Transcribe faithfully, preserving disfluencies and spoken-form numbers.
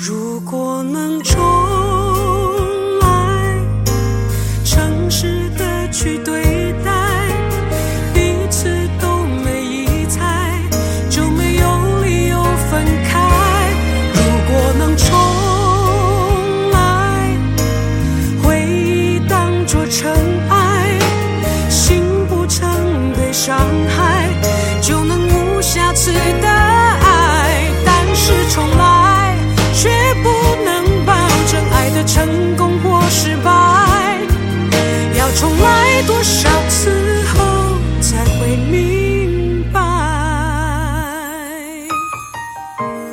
如果能重来，诚实的去对待，彼此都没疑猜，就没有理由分开。如果能重来，回忆当作尘埃，心不曾被伤害，就能无瑕疵的爱。但是重来却不能保证爱的成